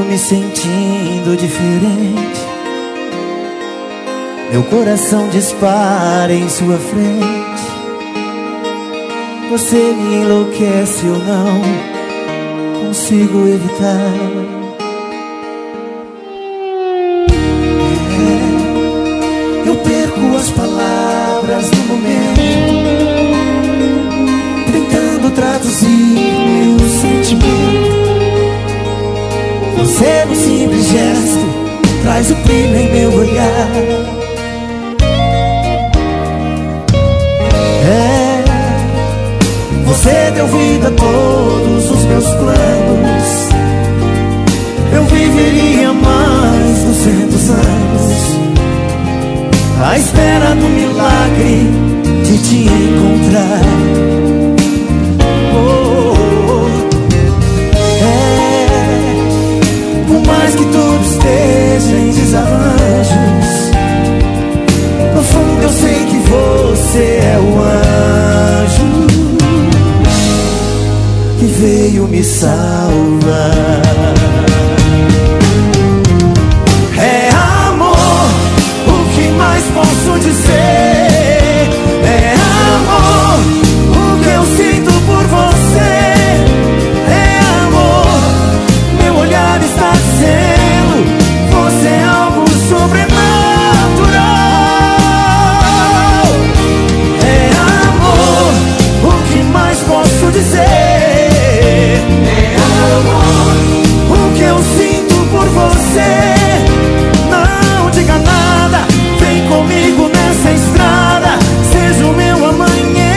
me sentindo diferente. Meu coração dispara em sua frente. Você me enlouquece, eu não consigo evitar. Eu perco as palavras no momento, tentando traduzir meu sentimento. Você, no simples gesto, traz o brilho em meu olhar. Você deu vida a todos os meus planos. Eu viveria mais 200 anos à espera do milagre de te encontrar. Por mais que tudo esteja em desarranjos, no fundo eu sei que você é o anjo que veio me salvar. É amor, o que mais posso dizer? É amor, o que eu sinto por você. É amor, meu olhar está dizendo: você é algo sobrenatural. É amor, o que mais posso dizer? O que eu sinto por você. Não diga nada, vem comigo nessa estrada, seja o meu amanhecer.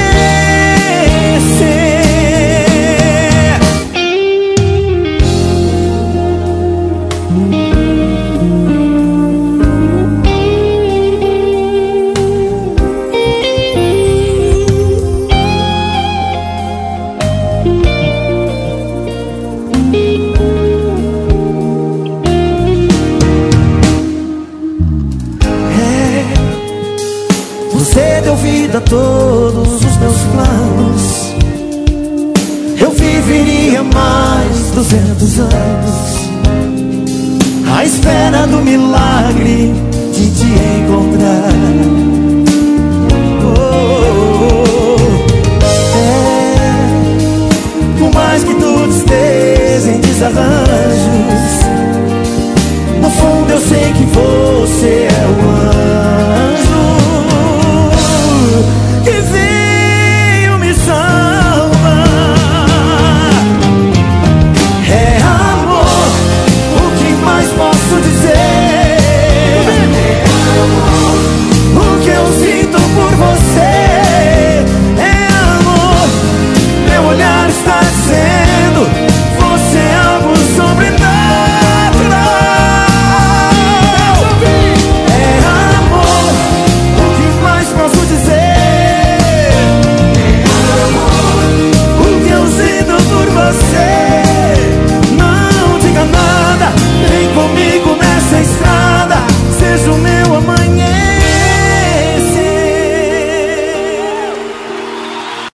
Você deu vida a todos os meus planos. Eu viveria mais 200 anos à espera do milagre de te encontrar. Por mais que tudo esteja em desarranjo,